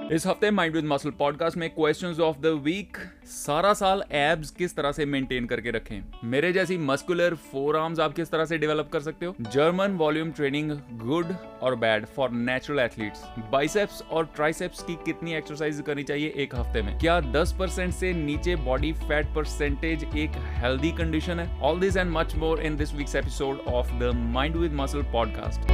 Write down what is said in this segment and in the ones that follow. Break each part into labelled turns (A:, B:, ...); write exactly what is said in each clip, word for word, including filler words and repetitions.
A: इस हफ्ते mind with muscle podcast में क्वेश्चंस ऑफ द वीक। सारा साल एब्स किस तरह से मेंटेन करके रखें? मेरे जैसी मस्कुलर फोर आर्म्स आप किस तरह से डेवलप कर सकते हो? जर्मन वॉल्यूम ट्रेनिंग गुड और bad for natural athletes? Biceps और ट्राइसेप्स की कितनी एक्सरसाइज करनी चाहिए एक हफ्ते में? क्या दस परसेंट से नीचे बॉडी फैट परसेंटेज एक हेल्दी कंडीशन है? All this and much more in this week's episode of the mind with muscle podcast.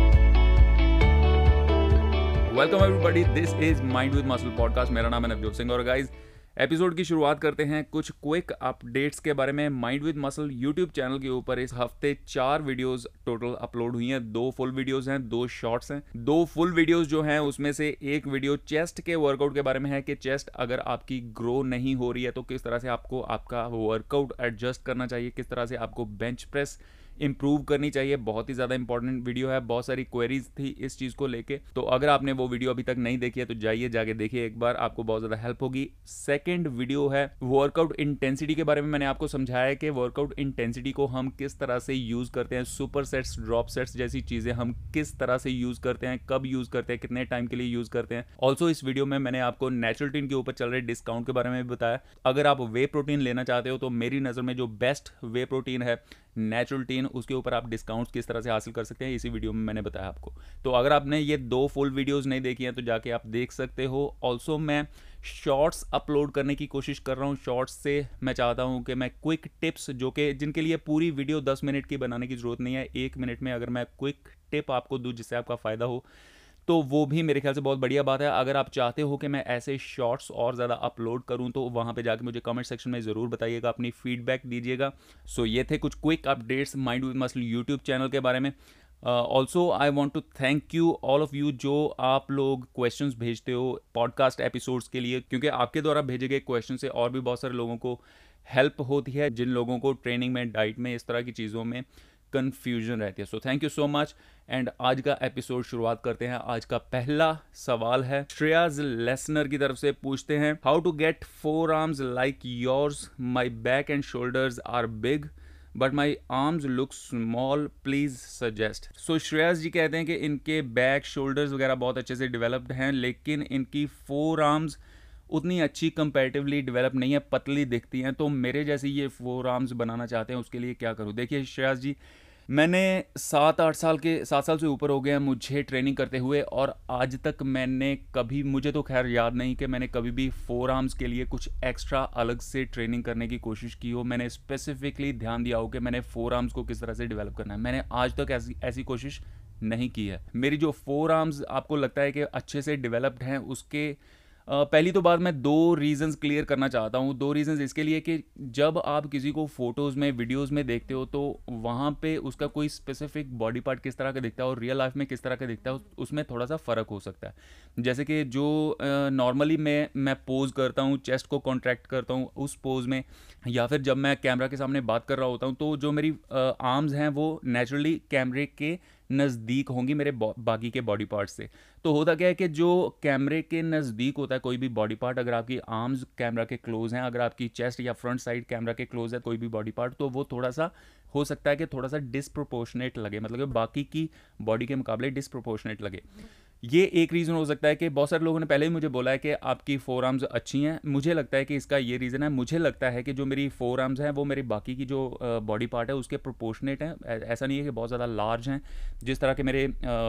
A: Welcome everybody, this is mind with muscle podcast. मेरा नाम है नवजोत सिंह और गाइज एपिसोड की शुरुआत करते हैं कुछ क्विक अपडेट्स के बारे में। Mind with muscle YouTube channel के ऊपर इस हफ्ते चार वीडियोस टोटल अपलोड हुई हैं। दो फुल वीडियोस हैं, दो शॉर्ट्स हैं। दो फुल वीडियोस जो हैं उसमें से एक वीडियो चेस्ट के वर्कआउट के बारे में है कि चेस्ट अगर आपकी ग्रो नहीं हो रही है तो किस तरह से आपको आपका वर्कआउट एडजस्ट करना चाहिए, किस तरह से आपको बेंच प्रेस इंप्रूव करनी चाहिए। बहुत ही ज़्यादा इंपॉर्टेंट वीडियो है, बहुत सारी क्वेरीज थी इस चीज़ को लेके। तो अगर आपने वो वीडियो अभी तक नहीं देखी है तो जाइए जाके देखिए एक बार, आपको बहुत ज़्यादा हेल्प होगी। सेकंड वीडियो है वर्कआउट इंटेंसिटी के बारे में। मैंने आपको समझाया है कि वर्कआउट इंटेंसिटी को हम किस तरह से यूज़ करते हैं, सुपर सेट्स, ड्रॉप सेट्स जैसी चीज़ें हम किस तरह से यूज़ करते हैं, कब यूज़ करते हैं, कितने टाइम के लिए यूज़ करते हैं। ऑल्सो इस वीडियो में मैंने आपको नेचुरल टीन के ऊपर चल रहे डिस्काउंट के बारे में भी बताया। अगर आप वे प्रोटीन लेना चाहते हो तो मेरी नज़र में जो बेस्ट वे प्रोटीन है नेचुरल टीन, उसके ऊपर आप डिस्काउंट्स किस तरह से हासिल कर सकते हैं इसी वीडियो में मैंने बताया आपको। तो अगर आपने ये दो फुल वीडियोस नहीं देखी हैं तो जाके आप देख सकते हो। ऑल्सो मैं शॉर्ट्स अपलोड करने की कोशिश कर रहा हूँ। शॉर्ट्स से मैं चाहता हूँ कि मैं क्विक टिप्स, जो कि जिनके लिए पूरी वीडियो दस मिनट की बनाने की ज़रूरत नहीं है, एक मिनट में अगर मैं क्विक टिप आपको दूँ जिससे आपका फ़ायदा हो तो वो भी मेरे ख्याल से बहुत बढ़िया बात है। अगर आप चाहते हो कि मैं ऐसे शॉर्ट्स और ज़्यादा अपलोड करूं तो वहां पे जाके मुझे कमेंट सेक्शन में ज़रूर बताइएगा, अपनी फीडबैक दीजिएगा। सो so, ये थे कुछ quick updates mind with muscle YouTube channel के बारे में। Also I want to thank you all of you जो आप लोग क्वेश्चंस भेजते हो पॉडकास्ट एपिसोड्स के लिए, क्योंकि आपके द्वारा भेजे गए क्वेश्चन से और भी बहुत सारे लोगों को हेल्प होती है, जिन लोगों को ट्रेनिंग में, डाइट में, इस तरह की चीज़ों में कंफ्यूजन रहती है। So thank you so much. And आज का एपिसोड शुरुआत करते हैं। आज का पहला सवाल है श्रेयाज लेसनर की तरफ से, पूछते हैं how to get for arms like yours, my back and shoulders are big but my arms look small, please suggest. So Shreyas ji कहते हैं कि इनके बैक, शोल्डर्स वगैरह बहुत अच्छे से डेवलप्ड हैं, लेकिन इनकी फोर आर्म्स उतनी अच्छी कंपैरेटिवली डेवलप नहीं है, पतली दिखती हैं। तो मेरे जैसे ये फोर आर्म्स बनाना चाहते हैं, उसके लिए क्या करूं? देखिए श्रेयास जी, मैंने सात आठ साल के सात साल से ऊपर हो गए हैं मुझे ट्रेनिंग करते हुए, और आज तक मैंने कभी, मुझे तो खैर याद नहीं कि मैंने कभी भी फोर आर्म्स के लिए कुछ एक्स्ट्रा अलग से ट्रेनिंग करने की कोशिश की हो। मैंने स्पेसिफिकली ध्यान दिया हो कि मैंने फोर आर्म्स को किस तरह से डेवलप करना है। मैंने आज तक ऐसी ऐसी कोशिश नहीं की है। मेरी जो फोर आर्म्स आपको लगता है कि अच्छे से डेवलप्ड हैं, उसके Uh, पहली तो बात मैं दो रीज़न्स क्लियर करना चाहता हूँ। दो रीज़न्स इसके लिए कि जब आप किसी को फोटोज़ में, वीडियोज़ में देखते हो तो वहाँ पे उसका कोई स्पेसिफिक बॉडी पार्ट किस तरह का दिखता है और रियल लाइफ में किस तरह का दिखता है, उसमें थोड़ा सा फ़र्क हो सकता है। जैसे कि जो नॉर्मली uh, मैं मैं पोज़ करता हूँ, चेस्ट को कॉन्ट्रैक्ट करता हूँ उस पोज़ में, या फिर जब मैं कैमरा के सामने बात कर रहा होता हूँ तो जो मेरी आर्म्स हैं वो नेचुरली कैमरे के नज़दीक होंगी मेरे बाकी के बॉडी पार्ट से। तो होता क्या है कि जो कैमरे के नज़दीक होता है कोई भी बॉडी पार्ट, अगर आपकी आर्म्स कैमरा के क्लोज हैं, अगर आपकी चेस्ट या फ्रंट साइड कैमरा के क्लोज है कोई भी बॉडी पार्ट, तो वो थोड़ा सा हो सकता है कि थोड़ा सा डिसप्रोपोर्शनेट लगे, मतलब कि बाकी की बॉडी के मुकाबले डिसप्रोपोर्शनेट लगे। ये एक रीज़न हो सकता है कि बहुत सारे लोगों ने पहले ही मुझे बोला है कि आपकी फोर आर्म्स अच्छी हैं। मुझे लगता है कि इसका ये रीज़न है, मुझे लगता है कि जो मेरी फोर आर्म्स हैं वो मेरी बाकी की जो बॉडी पार्ट है उसके प्रोपोर्शनेट हैं। ऐसा नहीं है कि बहुत ज़्यादा लार्ज हैं। जिस तरह के मेरे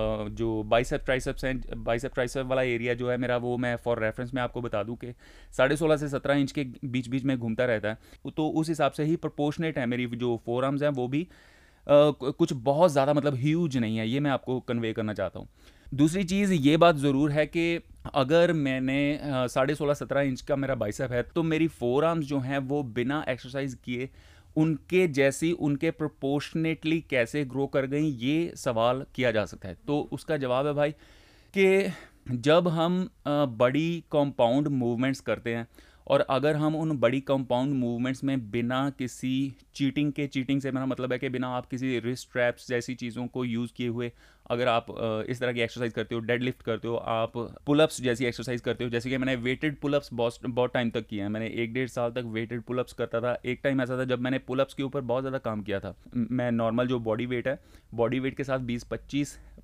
A: जो बाइसेप ट्राइसेप्स हैं, बाइसेप ट्राइसेप वाला एरिया जो है मेरा, वो मैं फॉर रेफरेंस में आपको बता दूं कि साढ़े सोलह से सत्रह इंच के बीच बीच में घूमता रहता है। तो उस हिसाब से ही प्रोपोर्शनेट है मेरी जो फोर आर्म्स हैं, वो भी आ, कुछ बहुत ज़्यादा मतलब ह्यूज नहीं है। ये मैं आपको कन्वे करना चाहता हूँ। दूसरी चीज़ ये बात ज़रूर है कि अगर मैंने साढ़े सोलह सत्रह इंच का मेरा बाइसेप है तो मेरी फोर आर्म्स जो हैं वो बिना एक्सरसाइज किए उनके जैसी, उनके प्रोपोर्शनेटली कैसे ग्रो कर गई, ये सवाल किया जा सकता है। तो उसका जवाब है भाई कि जब हम बड़ी कंपाउंड मूवमेंट्स करते हैं और अगर हम उन बड़ी कंपाउंड मूवमेंट्स में बिना किसी चीटिंग के, चीटिंग से मेरा मतलब है कि बिना आप किसी रिस्ट ट्रैप्स जैसी चीज़ों को यूज़ किए हुए अगर आप इस तरह की एक्सरसाइज करते हो, डेड लिफ्ट करते हो, आप पुलअप्स जैसी एक्सरसाइज करते हो, जैसे कि मैंने वेटेड पुलअप्स बहुत बहुत टाइम तक किया है। मैंने एक डेढ़ साल तक वेटेड पुलअप्स करता था। एक टाइम ऐसा था जब मैंने पुलअप्स के ऊपर बहुत ज़्यादा काम किया था। मैं नॉर्मल जो बॉडी वेट है, बॉडी वेट के साथ बीस पच्चीस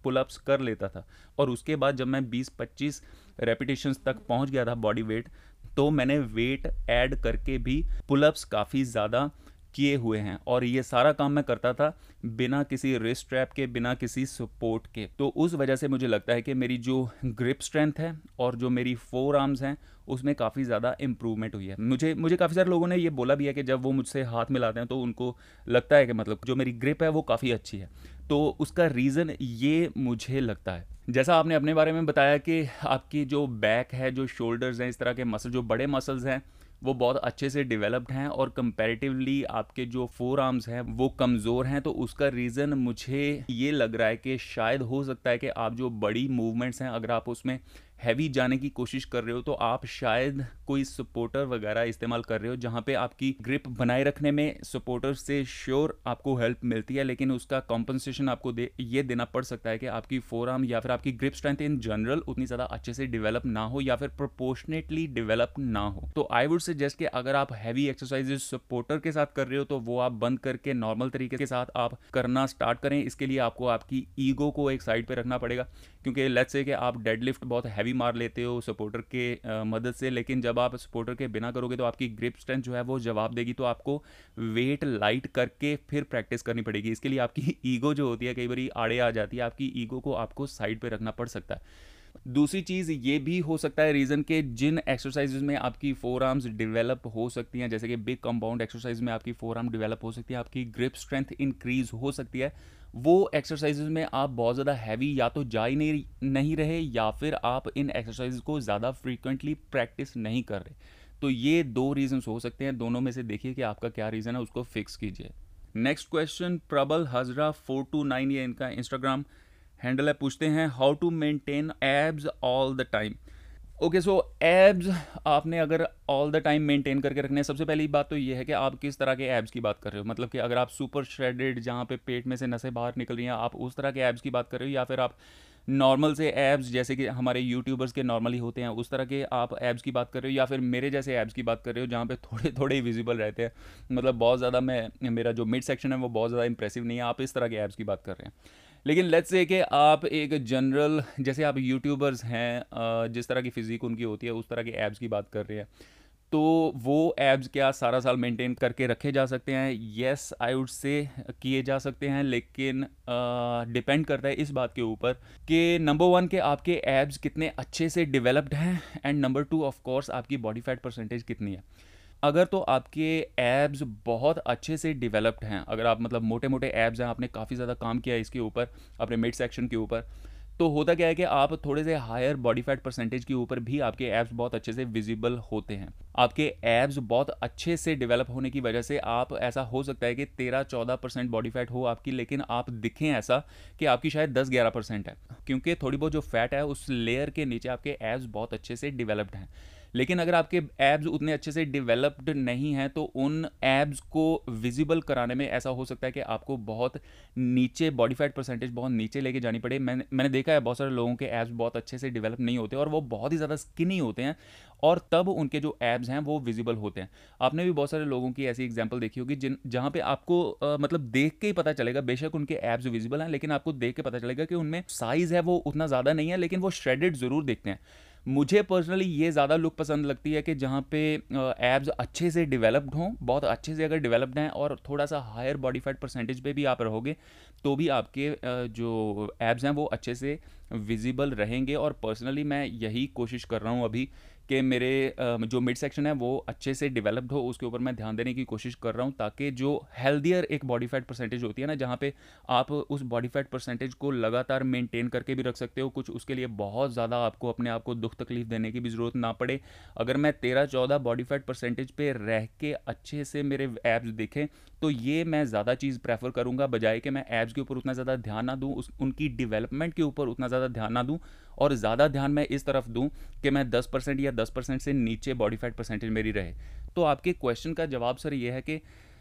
A: पुलअप्स कर लेता था, और उसके बाद जब मैं बीस पच्चीस रेपिटेशंस तक पहुंच गया था बॉडी वेट, तो मैंने वेट ऐड करके भी पुलअप्स काफ़ी ज़्यादा किए हुए हैं, और ये सारा काम मैं करता था बिना किसी रिस्ट स्ट्रैप के, बिना किसी सपोर्ट के। तो उस वजह से मुझे लगता है कि मेरी जो ग्रिप स्ट्रेंथ है और जो मेरी फोर आर्म्स हैं उसमें काफ़ी ज़्यादा इंप्रूवमेंट हुई है। मुझे मुझे काफ़ी सारे लोगों ने ये बोला भी है कि जब वो मुझसे हाथ मिलाते हैं तो उनको लगता है कि मतलब जो मेरी ग्रिप है वो काफ़ी अच्छी है। तो उसका रीज़न ये मुझे लगता है, जैसा आपने अपने बारे में बताया कि आपकी जो बैक है, जो शोल्डर्स हैं, इस तरह के मसल, जो बड़े मसल्स हैं वो बहुत अच्छे से डेवलप्ड हैं, और कंपैरेटिवली आपके जो फोर आर्म्स हैं वो कमज़ोर हैं। तो उसका रीज़न मुझे ये लग रहा है कि शायद हो सकता है कि आप जो बड़ी मूवमेंट्स हैं, अगर आप उसमें हैवी जाने की कोशिश कर रहे हो तो आप शायद कोई सपोर्टर वगैरह इस्तेमाल कर रहे हो, जहाँ पे आपकी ग्रिप बनाए रखने में सपोर्टर से श्योर आपको हेल्प मिलती है, लेकिन उसका कॉम्पनसेशन आपको दे ये देना पड़ सकता है कि आपकी फोर आर्म या फिर आपकी ग्रिप स्ट्रेंथ इन जनरल उतनी ज़्यादा अच्छे से डेवलप ना हो या फिर प्रोपोर्शनेटली डेवलप ना हो। तो आई वुड सजेस्ट कि अगर आप हैवी एक्सरसाइजेज सपोर्टर के साथ कर रहे हो तो वो आप बंद करके नॉर्मल तरीके के साथ आप करना स्टार्ट करें। इसके लिए आपको आपकी ईगो को एक साइड पे रखना पड़ेगा, क्योंकि लेट्स से कि आप डेडलिफ्ट बहुत हैवी मार लेते हो सपोर्टर के आ, मदद से, लेकिन जब आप सपोर्टर के बिना करोगे तो आपकी ग्रिप स्ट्रेंथ जो है वो जवाब देगी। तो आपको वेट लाइट करके फिर प्रैक्टिस करनी पड़ेगी। इसके लिए आपकी ईगो जो होती है कई बार आड़े आ जाती है, आपकी ईगो को आपको साइड पे रखना पड़ सकता है। दूसरी चीज़ ये भी हो सकता है रीज़न के जिन एक्सरसाइजेज में आपकी फोर आर्म्स डेवलप हो सकती हैं, जैसे कि बिग कंपाउंड एक्सरसाइज में आपकी फोर आर्म डेवलप हो सकती है, आपकी ग्रिप स्ट्रेंथ इंक्रीज हो सकती है, वो एक्सरसाइजेज में आप बहुत ज़्यादा हैवी या तो जा ही नहीं नहीं रहे या फिर आप इन एक्सरसाइज को ज़्यादा फ्रीक्वेंटली प्रैक्टिस नहीं कर रहे। तो ये दो रीजंस हो सकते हैं, दोनों में से देखिए कि आपका क्या रीज़न है, उसको फिक्स कीजिए। नेक्स्ट क्वेश्चन प्रबल हजरा फोर टू नाइन, ये इनका इंस्टाग्राम हैंडल है, पूछते हैं how to maintain abs all the time. Okay, so abs आपने अगर ऑल द टाइम मेंटेन करके रखने हैं, सबसे पहली बात तो ये है कि आप किस तरह के एब्स की बात कर रहे हो। मतलब कि अगर आप सुपर श्रेडेड, जहाँ पे पेट में से नसें बाहर निकल रही हैं, आप उस तरह के एब्स की बात कर रहे हो, या फिर आप नॉर्मल से एब्स जैसे कि हमारे यूट्यूबर्स के नॉर्मली होते हैं उस तरह के आप एब्स की बात कर रहे हो, या फिर मेरे जैसे एब्स की बात कर रहे हो जहाँ पे थोड़े थोड़े ही विजिबल रहते हैं, मतलब बहुत ज़्यादा मैं मेरा जो मिड सेक्शन है वो बहुत ज़्यादा इंप्रेसिव नहीं है, आप इस तरह के एब्स की बात कर रहे हैं। लेकिन लेट्स से कि आप एक जनरल, जैसे आप यूट्यूबर्स हैं, जिस तरह की फिजिक उनकी होती है उस तरह के एब्स की बात कर रहे हैं, तो वो एब्स क्या सारा साल मेंटेन करके रखे जा सकते हैं? येस, आई वुड से किए जा सकते हैं, लेकिन डिपेंड करता है इस बात के ऊपर कि नंबर वन के आपके एब्स कितने अच्छे से डेवलप्ड हैं, and number two of course आपकी बॉडी फैट परसेंटेज कितनी है। अगर तो आपके एब्स बहुत अच्छे से डेवलप्ड हैं, अगर आप मतलब मोटे मोटे एब्स हैं, आपने काफ़ी ज़्यादा काम किया है इसके ऊपर, अपने मिड सेक्शन के ऊपर, तो होता क्या है कि आप थोड़े से हायर बॉडी फैट परसेंटेज के ऊपर भी आपके एब्स बहुत अच्छे से विजिबल होते हैं। आपके एब्स बहुत अच्छे से डेवलप होने की वजह से आप, ऐसा हो सकता है कि तेरह चौदह परसेंट बॉडी फैट हो आपकी, लेकिन आप दिखें ऐसा कि आपकी शायद दस ग्यारह परसेंट है, क्योंकि थोड़ी बहुत जो फैट है उस लेयर के नीचे आपके एब्स बहुत अच्छे से डेवलप्ड हैं। लेकिन अगर आपके एब्स उतने अच्छे से डेवलप्ड नहीं हैं तो उन एब्स को विजिबल कराने में ऐसा हो सकता है कि आपको बहुत नीचे बॉडी फैट परसेंटेज बहुत नीचे लेके जानी पड़े। मैंने मैंने देखा है बहुत सारे लोगों के एब्स बहुत अच्छे से डेवलप नहीं होते और वो बहुत ही ज़्यादा स्किनी होते हैं, और तब उनके जो एब्स हैं वो विजिबल होते हैं। आपने भी बहुत सारे लोगों की ऐसी एग्जांपल देखी होगी जिन जहाँ पे आपको आ, मतलब देख के ही पता चलेगा, बेशक उनके एब्स विजिबल हैं लेकिन आपको देख के पता चलेगा कि उनमें साइज़ है वो उतना ज़्यादा नहीं है, लेकिन वो श्रेडेड ज़रूर दिखते हैं। मुझे पर्सनली ये ज़्यादा लुक पसंद लगती है कि जहाँ पे एब्स अच्छे से डेवलप्ड हों, बहुत अच्छे से अगर डेवलप्ड हैं और थोड़ा सा हायर बॉडी फैट परसेंटेज पे भी आप रहोगे तो भी आपके जो एब्स हैं वो अच्छे से विजिबल रहेंगे। और पर्सनली मैं यही कोशिश कर रहा हूँ अभी कि मेरे जो मिड सेक्शन है वो अच्छे से डेवलप्ड हो, उसके ऊपर मैं ध्यान देने की कोशिश कर रहा हूँ, ताकि जो हेल्दियर एक बॉडी फैट परसेंटेज होती है ना, जहाँ पे आप उस बॉडी फैट परसेंटेज को लगातार मेंटेन करके भी रख सकते हो, कुछ उसके लिए बहुत ज़्यादा आपको अपने आप को दुख तकलीफ देने की भी ज़रूरत ना पड़े। अगर मैं तेरह चौदह बॉडी फैट परसेंटेज पे रह के अच्छे से मेरे एब्स दिखें तो ये मैं ज़्यादा चीज़ प्रेफर करूँगा, बजाय कि मैं एब्स के ऊपर उतना ज़्यादा ध्यान ना दूँ, उस उनकी डेवलपमेंट के ऊपर उतना ज़्यादा ध्यान ना दूँ, और ज़्यादा ध्यान मैं इस तरफ दूं कि मैं दस परसेंट या दस परसेंट से नीचे बॉडी फैट परसेंटेज मेरी रहे। तो आपके क्वेश्चन का जवाब सर ये है कि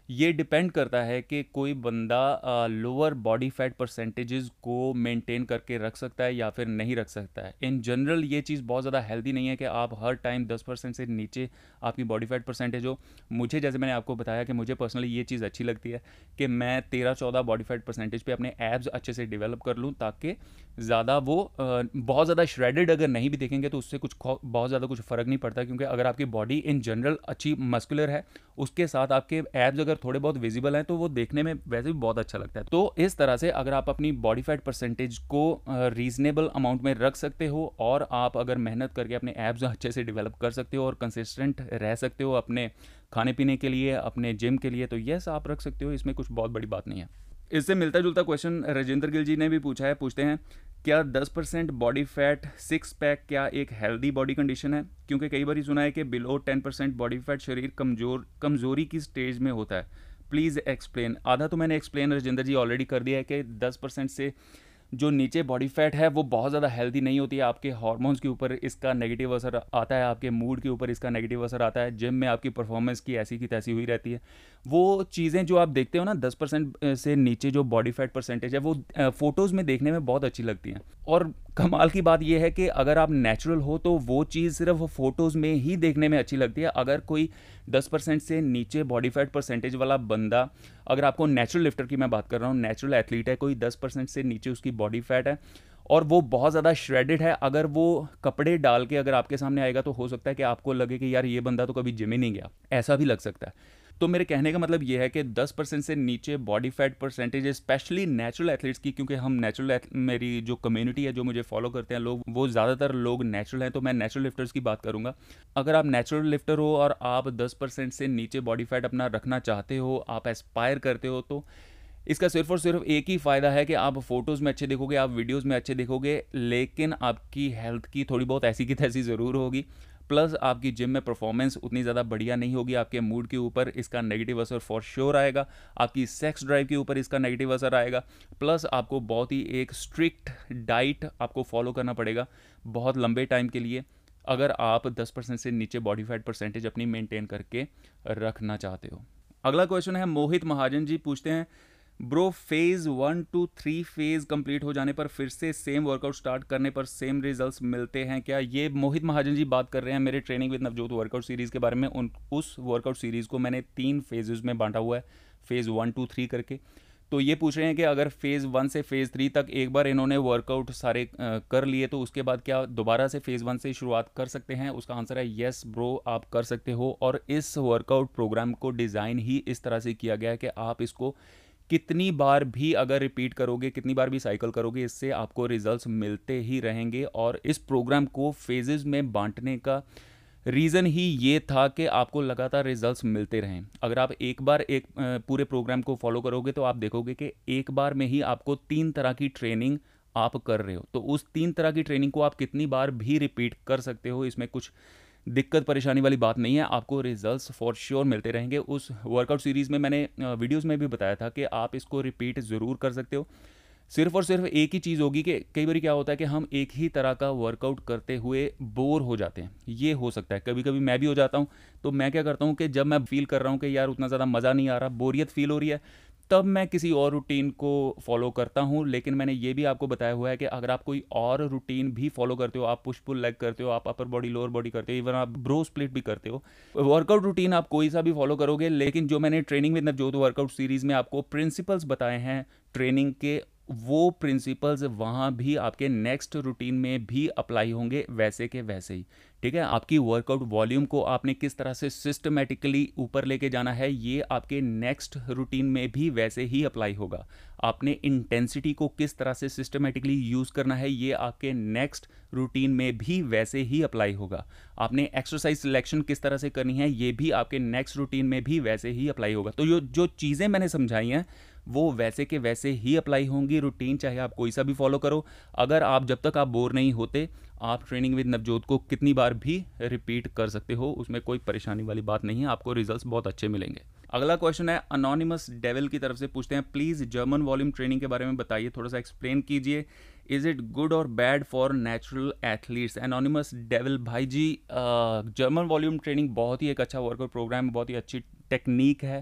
A: ये डिपेंड करता है कि कोई बंदा लोअर बॉडी फैट परसेंटेजेस को मेंटेन करके रख सकता है या फिर नहीं रख सकता है। इन जनरल ये चीज़ बहुत ज़्यादा हेल्दी नहीं है कि आप हर टाइम दस परसेंट से नीचे आपकी बॉडी फैट परसेंटेज हो। मुझे, जैसे मैंने आपको बताया कि मुझे पर्सनली ये चीज़ अच्छी लगती है कि मैं तेरह चौदह बॉडी फैट परसेंटेज पे अपने एब्स अच्छे से डेवलप कर लूँ, ताकि ज़्यादा वो अ, बहुत ज़्यादा श्रेडेड अगर नहीं भी देखेंगे तो उससे कुछ खौ- बहुत ज़्यादा कुछ फ़र्क नहीं पड़ता, क्योंकि अगर आपकी बॉडी इन जनरल अच्छी मस्कुलर है, उसके साथ आपके एब्स अगर थोड़े बहुत विजिबल हैं तो वो देखने में वैसे भी बहुत अच्छा लगता है। तो इस तरह से अगर आप अपनी बॉडी फैट परसेंटेज को रीजनेबल अमाउंट में रख सकते हो और आप अगर मेहनत करके अपने एब्स अच्छे से डेवलप कर सकते हो और कंसिस्टेंट रह सकते हो अपने खाने पीने के लिए, अपने जिम के लिए, तो यस आप रख सकते हो, इसमें कुछ बहुत बड़ी बात नहीं है। इससे मिलता जुलता क्वेश्चन राजेंद्र गिल जी ने भी पूछा है, पूछते हैं क्या दस percent body fat six pack क्या एक हेल्दी बॉडी कंडीशन है? क्योंकि कई बार सुना है कि below ten percent body fat शरीर कमजोर कमजोरी की स्टेज में होता है, प्लीज़ एक्सप्लेन। आधा तो मैंने एक्सप्लेन राजेंद्र जी ऑलरेडी कर दिया है कि दस परसेंट से जो नीचे बॉडी फैट है वो बहुत ज़्यादा हेल्दी नहीं होती है। आपके हार्मोन्स के ऊपर इसका नेगेटिव असर आता है, आपके मूड के ऊपर इसका नेगेटिव असर आता है, जिम में आपकी परफॉर्मेंस की ऐसी की तैसी हुई रहती है। वो चीज़ें जो आप देखते हो ना, दस परसेंट से नीचे जो बॉडी फैट परसेंटेज है, वो फ़ोटोज़ में देखने में बहुत अच्छी लगती हैं। और कमाल की बात यह है कि अगर आप नेचुरल हो तो वो चीज़ सिर्फ फ़ोटोज़ में ही देखने में अच्छी लगती है। अगर कोई दस परसेंट से नीचे बॉडी फैट परसेंटेज वाला बंदा, अगर आपको नेचुरल लिफ्टर की मैं बात कर रहा हूँ, नेचुरल एथलीट है, कोई दस परसेंट से नीचे उसकी बॉडी फैट है और वो बहुत ज़्यादा श्रेडेड है, अगर वो कपड़े डाल के अगर आपके सामने आएगा तो हो सकता है कि आपको लगे कि यार ये बंदा तो कभी जिम ही नहीं गया, ऐसा भी लग सकता है। तो मेरे कहने का मतलब ये है कि दस परसेंट से नीचे body fat percentage, specially natural athletes की, क्योंकि हम नेचुरल, मेरी जो कम्युनिटी है, जो मुझे फॉलो करते हैं लोग, वो ज़्यादातर लोग नेचुरल हैं, तो मैं नेचुरल लिफ्टर्स की बात करूंगा। अगर आप नेचुरल लिफ्टर हो और आप दस परसेंट से नीचे बॉडी फैट अपना रखना चाहते हो, आप एस्पायर करते हो, तो इसका सिर्फ और सिर्फ एक ही फ़ायदा है कि आप फोटोज़ में अच्छे दिखोगे, आप वीडियोज़ में अच्छे दिखोगे, लेकिन आपकी हेल्थ की थोड़ी बहुत ऐसी की तैसी ज़रूर होगी। प्लस आपकी जिम में परफॉर्मेंस उतनी ज़्यादा बढ़िया नहीं होगी, आपके मूड के ऊपर इसका नेगेटिव असर फॉर श्योर आएगा, आपकी सेक्स ड्राइव के ऊपर इसका नेगेटिव असर आएगा। प्लस आपको बहुत ही एक स्ट्रिक्ट डाइट आपको फॉलो करना पड़ेगा बहुत लंबे टाइम के लिए, अगर आप दस परसेंट से नीचे बॉडी फैट परसेंटेज अपनी मेंटेन करके रखना चाहते हो। अगला क्वेश्चन है, मोहित महाजन जी पूछते हैं, bro phase one two three phase complete हो जाने पर फिर से सेम वर्कआउट स्टार्ट करने पर सेम रिजल्ट्स मिलते हैं क्या? ये मोहित महाजन जी बात कर रहे हैं मेरे training with Navjot workout series के बारे में। उन उस वर्कआउट सीरीज़ को मैंने तीन फेजेस में बांटा हुआ है, फेज़ वन टू थ्री करके। तो ये पूछ रहे हैं कि अगर फेज़ वन से फेज़ थ्री तक एक बार इन्होंने वर्कआउट सारे आ, कर लिए तो उसके बाद क्या दोबारा से फेज़ वन से शुरुआत कर सकते हैं? उसका आंसर है येस ब्रो, आप कर सकते हो। और इस वर्कआउट प्रोग्राम को डिज़ाइन ही इस तरह से किया गया है कि आप इसको कितनी बार भी अगर रिपीट करोगे, कितनी बार भी साइकिल करोगे, इससे आपको रिजल्ट्स मिलते ही रहेंगे। और इस प्रोग्राम को फेजेस में बांटने का रीज़न ही ये था कि आपको लगातार रिजल्ट्स मिलते रहें। अगर आप एक बार एक पूरे प्रोग्राम को फॉलो करोगे तो आप देखोगे कि एक बार में ही आपको तीन तरह की ट्रेनिंग आप कर रहे हो। तो उस तीन तरह की ट्रेनिंग को आप कितनी बार भी रिपीट कर सकते हो, इसमें कुछ दिक्कत परेशानी वाली बात नहीं है, आपको रिजल्ट्स फॉर श्योर मिलते रहेंगे। उस वर्कआउट सीरीज़ में मैंने वीडियोज़ में भी बताया था कि आप इसको रिपीट ज़रूर कर सकते हो। सिर्फ और सिर्फ एक ही चीज़ होगी कि कई बार क्या होता है कि हम एक ही तरह का वर्कआउट करते हुए बोर हो जाते हैं। ये हो सकता है, कभी कभी मैं भी हो जाता हूँ। तो मैं क्या करता हूँ कि जब मैं फील कर रहा हूँ कि यार उतना ज़्यादा मज़ा नहीं आ रहा, बोरियत फील हो रही है, तब मैं किसी और रूटीन को फॉलो करता हूँ। लेकिन मैंने ये भी आपको बताया हुआ है कि अगर आप कोई और रूटीन भी फॉलो करते हो, आप पुश पुल लेग करते हो, आप अपर बॉडी लोअर बॉडी करते हो, इवन आप ब्रो स्प्लिट भी करते हो, वर्कआउट रूटीन आप कोई सा भी फॉलो करोगे, लेकिन जो मैंने training with Navjot workout series में आपको प्रिंसिपल्स बताए हैं ट्रेनिंग के, वो प्रिंसिपल्स वहाँ भी आपके नेक्स्ट रूटीन में भी अप्लाई होंगे वैसे के वैसे ही। ठीक है, आपकी वर्कआउट वॉल्यूम को आपने किस तरह से सिस्टमेटिकली ऊपर लेके जाना है, ये आपके नेक्स्ट रूटीन में भी वैसे ही अप्लाई होगा। आपने इंटेंसिटी को किस तरह से सिस्टमेटिकली यूज़ करना है, ये आपके नेक्स्ट रूटीन में भी वैसे ही अप्लाई होगा। आपने एक्सरसाइज सिलेक्शन किस तरह से करनी है, ये भी आपके नेक्स्ट रूटीन में भी वैसे ही अप्लाई होगा। तो जो जो चीज़ें मैंने समझाई हैं वो वैसे के वैसे ही अप्लाई होंगी। रूटीन चाहे आप कोई सा भी फॉलो करो, अगर आप जब तक आप बोर नहीं होते, आप ट्रेनिंग विद नवजोत को कितनी बार भी रिपीट कर सकते हो, उसमें कोई परेशानी वाली बात नहीं है, आपको रिजल्ट्स बहुत अच्छे मिलेंगे। अगला क्वेश्चन है, अनोनिमस डेविल की तरफ से पूछते हैं, प्लीज़ जर्मन वॉल्यूम ट्रेनिंग के बारे में बताइए, थोड़ा सा एक्सप्लेन कीजिए, इज़ इट गुड और bad for natural athletes? Anonymous devil भाई जी, जर्मन वॉल्यूम ट्रेनिंग बहुत ही एक अच्छा वर्कआउट प्रोग्राम, बहुत ही अच्छी टेक्निक है।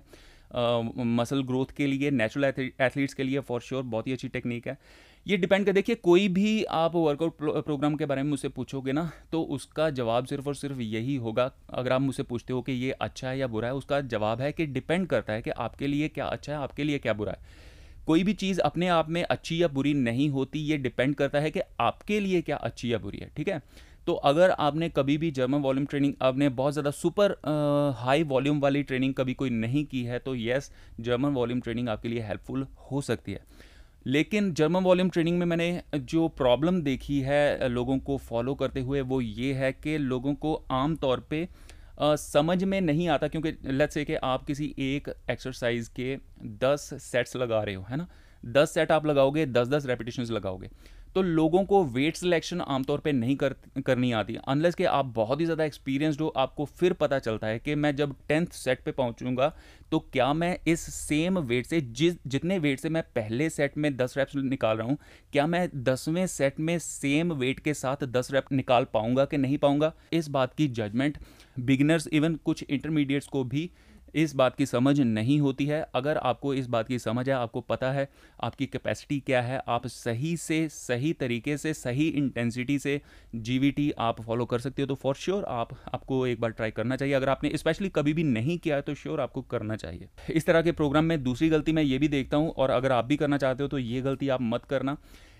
A: मसल ग्रोथ के लिए, नेचुरल एथलीट्स के लिए फॉर श्योर बहुत ही अच्छी टेक्निक है। ये डिपेंड कर, देखिए कोई भी आप वर्कआउट प्रोग्राम के बारे में मुझसे पूछोगे ना तो उसका जवाब सिर्फ और सिर्फ यही होगा। अगर आप मुझसे पूछते हो कि ये अच्छा है या बुरा है, उसका जवाब है कि डिपेंड करता है कि आपके लिए क्या अच्छा है, आपके लिए क्या बुरा है। कोई भी चीज़ अपने आप में अच्छी या बुरी नहीं होती, ये डिपेंड करता है कि आपके लिए क्या अच्छी या बुरी है, ठीक है। तो अगर आपने कभी भी जर्मन वॉल्यूम ट्रेनिंग, आपने बहुत ज़्यादा सुपर हाई वॉल्यूम वाली ट्रेनिंग कभी कोई नहीं की है, तो येस जर्मन वॉल्यूम ट्रेनिंग आपके लिए हेल्पफुल हो सकती है। लेकिन जर्मन वॉल्यूम ट्रेनिंग में मैंने जो प्रॉब्लम देखी है लोगों को फॉलो करते हुए, वो ये है कि लोगों को आम तौर पे Uh, समझ में नहीं आता, क्योंकि लेट्स से कि आप किसी एक एक्सरसाइज के दस सेट्स लगा रहे हो, है ना, दस सेट आप लगाओगे, दस दस रेपिटेशंस लगाओगे, तो लोगों को वेट सिलेक्शन आमतौर पे नहीं कर करनी आती, अनलेस कि आप बहुत ही ज़्यादा एक्सपीरियंसड हो। आपको फिर पता चलता है कि मैं जब टेंथ सेट पे पहुंचूंगा तो क्या मैं इस सेम वेट से, जिस जितने वेट से मैं पहले सेट में दस रैप्स निकाल रहा हूँ, क्या मैं दसवें सेट में सेम वेट के साथ दस रैप निकाल पाऊंगा कि नहीं पाऊंगा। इस बात की जजमेंट बिगिनर्स, इवन कुछ इंटरमीडिएट्स को भी इस बात की समझ नहीं होती है। अगर आपको इस बात की समझ है, आपको पता है आपकी कैपेसिटी क्या है, आप सही से सही तरीके से सही इंटेंसिटी से जीवीटी आप फॉलो कर सकते हो, तो फॉर श्योर आप आपको एक बार ट्राई करना चाहिए। अगर आपने स्पेशली कभी भी नहीं किया है तो श्योर आपको करना चाहिए। इस तरह के प्रोग्राम में दूसरी गलती मैं ये भी देखता हूँ, और अगर आप भी करना चाहते हो तो ये गलती आप मत करना,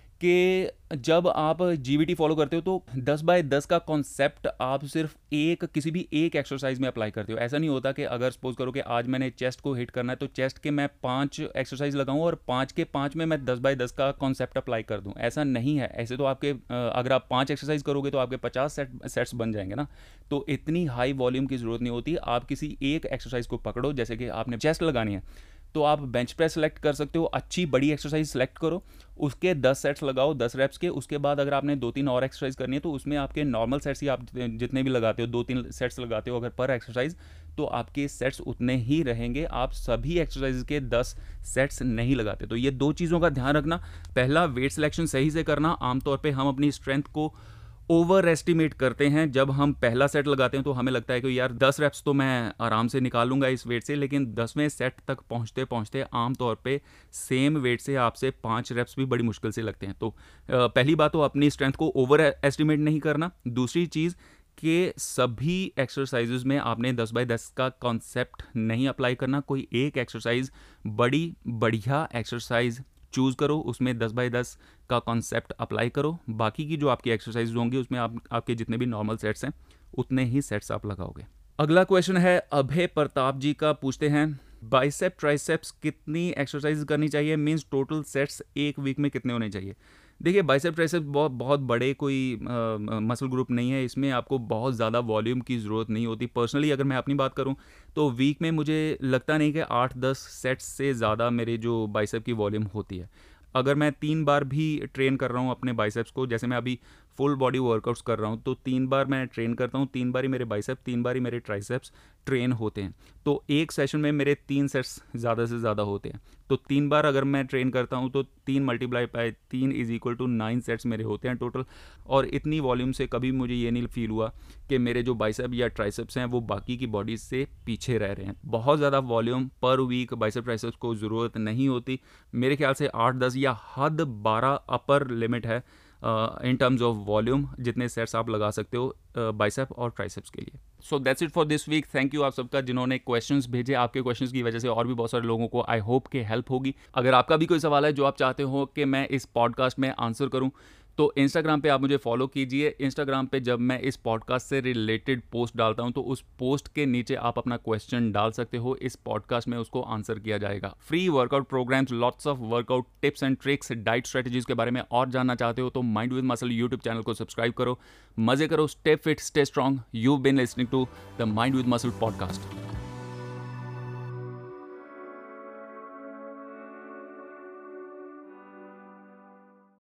A: कि जब आप जीवीटी फॉलो करते हो तो दस बाय दस का कॉन्सेप्ट आप सिर्फ एक किसी भी एक एक्सरसाइज में अप्लाई करते हो। ऐसा नहीं होता कि अगर सपोज करो कि आज मैंने चेस्ट को हिट करना है तो चेस्ट के मैं पांच एक्सरसाइज लगाऊं और पांच के पांच में मैं दस बाय दस का कॉन्सेप्ट अप्लाई कर दूं, ऐसा नहीं है। ऐसे तो आपके अगर आप पांच एक्सरसाइज करोगे तो आपके पचास सेट सेट्स बन जाएंगे ना, तो इतनी हाई वॉल्यूम की जरूरत नहीं होती। आप किसी एक एक्सरसाइज को पकड़ो, जैसे कि आपने चेस्ट लगानी है तो आप बेंच प्रेस सेलेक्ट कर सकते हो, अच्छी बड़ी एक्सरसाइज सेलेक्ट करो, उसके दस सेट्स लगाओ दस रेप्स के। उसके बाद अगर आपने दो तीन और एक्सरसाइज करनी है तो उसमें आपके नॉर्मल सेट्स ही आप जितने भी लगाते हो, दो तीन सेट्स लगाते हो अगर पर एक्सरसाइज, तो आपके सेट्स उतने ही रहेंगे। आप सभी एक्सरसाइज के दस सेट्स नहीं लगाते। तो ये दो चीज़ों का ध्यान रखना। पहला, वेट सिलेक्शन सही से करना। आमतौर पर हम अपनी स्ट्रेंथ को ओवर एस्टिमेट करते हैं। जब हम पहला सेट लगाते हैं तो हमें लगता है कि यार दस रेप्स तो मैं आराम से निकालूंगा इस वेट से, लेकिन दसवें सेट तक पहुंचते पहुंचते आमतौर पे सेम वेट से आपसे पाँच रेप्स भी बड़ी मुश्किल से लगते हैं। तो पहली बात तो अपनी स्ट्रेंथ को ओवर एस्टिमेट नहीं करना। दूसरी चीज़ कि सभी एक्सरसाइजेज में आपने दस बाय दस का कॉन्सेप्ट नहीं अप्लाई करना। कोई एक एक्सरसाइज, बड़ी बढ़िया एक्सरसाइज चूज़ करो, उसमें दस बाय दस का कॉन्सेप्ट अप्लाई करो। बाकी की जो आपकी एक्सरसाइज होंगी उसमें आप आपके जितने भी नॉर्मल सेट्स हैं उतने ही सेट्स आप लगाओगे। अगला क्वेश्चन है अभय प्रताप जी का, पूछते हैं बाइसेप ट्राइसेप्स कितनी एक्सरसाइज करनी चाहिए, मींस टोटल सेट्स एक वीक में कितने होने चाहिए। देखिए बाइसेप ट्राइसेप्स बहुत बहुत बड़े कोई मसल ग्रुप नहीं है, इसमें आपको बहुत ज़्यादा वॉल्यूम की ज़रूरत नहीं होती। पर्सनली अगर मैं अपनी बात करूं तो वीक में मुझे लगता नहीं कि आठ दस सेट्स से ज़्यादा मेरे जो बाइसेप की वॉल्यूम होती है। अगर मैं तीन बार भी ट्रेन कर रहा हूँ अपने बाइसेप्स को, जैसे मैं अभी फुल बॉडी वर्कआउट्स कर रहा हूँ तो तीन बार मैं ट्रेन करता हूँ, तीन बार ही मेरे बाइसेप, तीन बार ही मेरे ट्राइसेप्स ट्रेन होते हैं। तो एक सेशन में मेरे तीन सेट्स ज़्यादा से ज़्यादा होते हैं। तो तीन बार अगर मैं ट्रेन करता हूँ तो तीन मल्टीप्लाई बाय तीन is equal to nine sets मेरे होते हैं टोटल। और इतनी वॉल्यूम से कभी मुझे ये नहीं फील हुआ कि मेरे जो बाइसेप या ट्राइसेप्स हैं वो बाकी की बॉडीज से पीछे रह रहे हैं। बहुत ज़्यादा वॉल्यूम पर वीक बाइसेप ट्राइसेप्स को ज़रूरत नहीं होती। मेरे ख्याल से आठ दस या हद बारह अपर लिमिट है इन टर्म्स ऑफ वॉल्यूम, जितने सेट्स आप लगा सकते हो बाइसेप uh, और ट्राइसेप्स के लिए। So that's it for this week. Thank you आप सबका जिन्होंने क्वेश्चंस भेजे। आपके क्वेश्चंस की वजह से और भी बहुत सारे लोगों को आई होप के हेल्प होगी। अगर आपका भी कोई सवाल है जो आप चाहते हो कि मैं इस पॉडकास्ट में आंसर करूं तो इंस्टाग्राम पे आप मुझे फॉलो कीजिए। इंस्टाग्राम पे जब मैं इस पॉडकास्ट से रिलेटेड पोस्ट डालता हूं तो उस पोस्ट के नीचे आप अपना क्वेश्चन डाल सकते हो। इस पॉडकास्ट में उसको आंसर किया जाएगा। Free workout programs, lots of workout tips and tricks, diet strategies के बारे में और जानना चाहते हो तो mind with muscle YouTube channel को सब्सक्राइब करो। मजे करो, stay fit, stay strong. You been listening to the mind with muscle podcast.